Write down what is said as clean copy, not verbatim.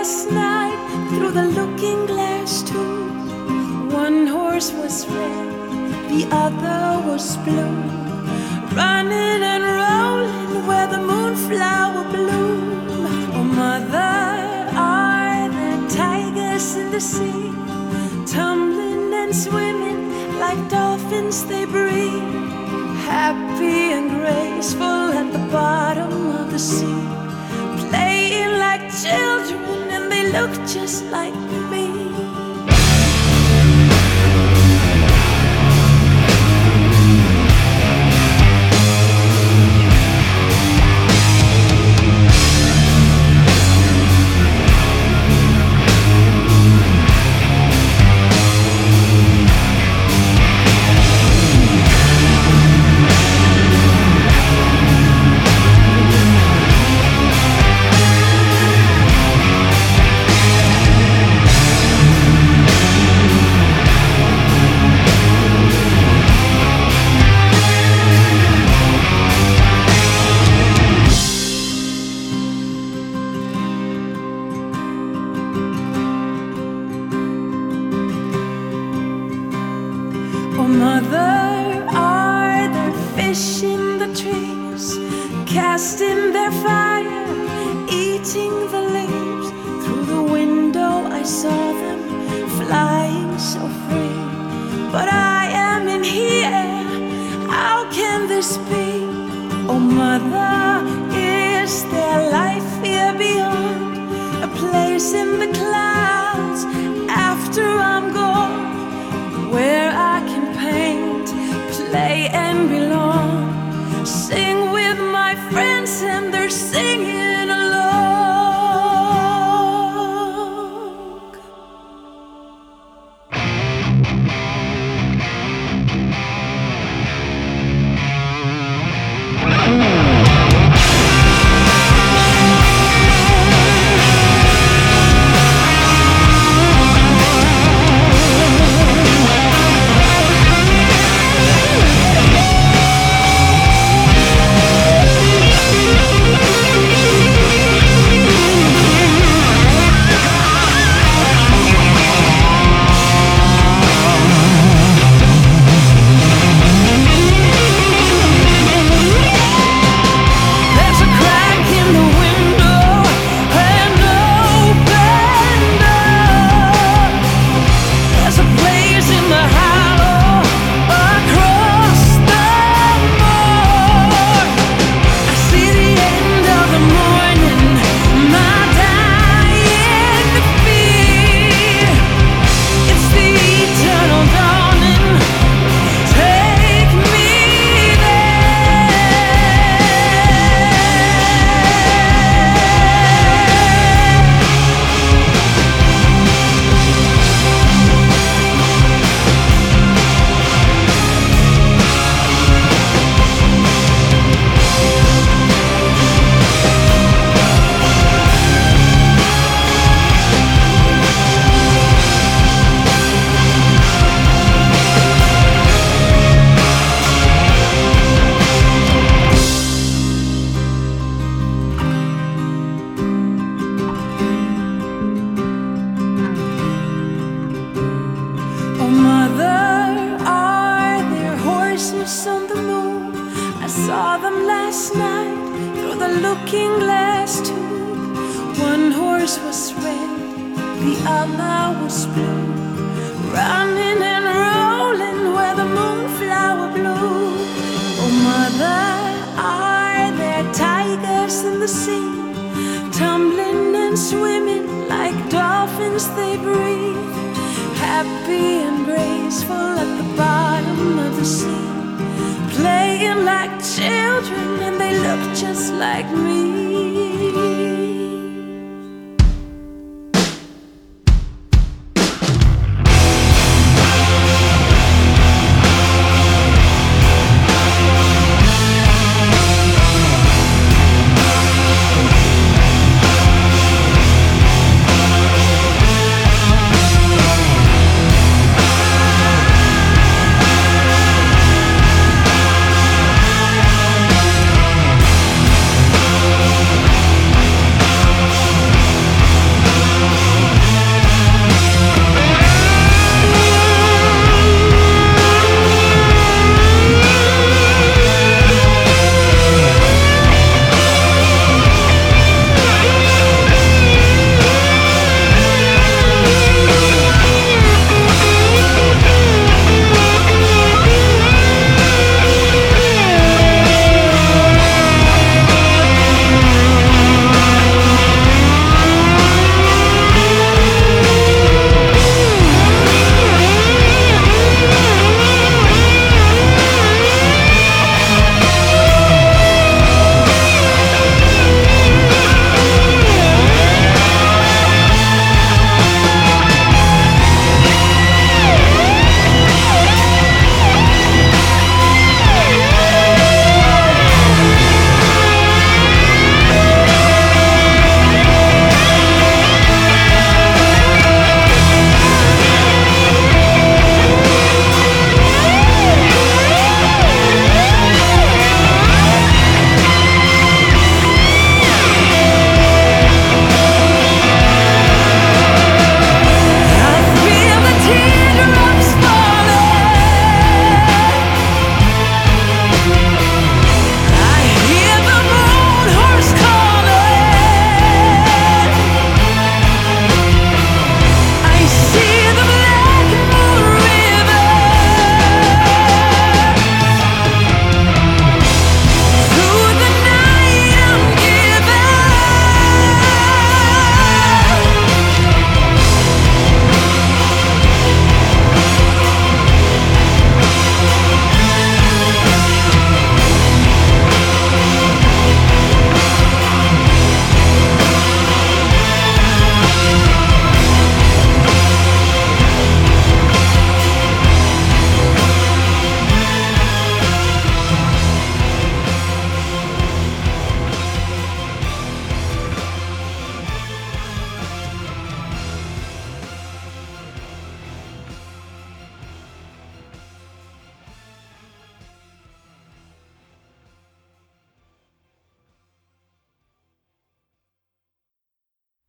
last night through the looking glass tube. One horse was red, the other was blue, running and rolling where the moonflower bloom. Oh mother, are there tigers in the sea, tumbling and swimming like dolphins they breathe, happy and graceful at the bottom of the sea, playing like children and they look just like me. Oh mother, are there fish in the trees, casting their fire, eating the leaves? Through the window I saw them flying so free, but I am in here, how can this be? Oh mother, is there life here beyond, a place in the clouds after I'm gone, where I can paint, play and belong, sing with my friends and they're singing along. Oh mother, are there horses on the moon? I saw them last night through the looking glass tube. One horse was red, the other was blue, running and rolling where the moonflower blew. Oh mother, are there tigers in the sea, tumbling and swimming like dolphins they breathe, happy and graceful at the bottom of the sea, playing like children and they look just like me.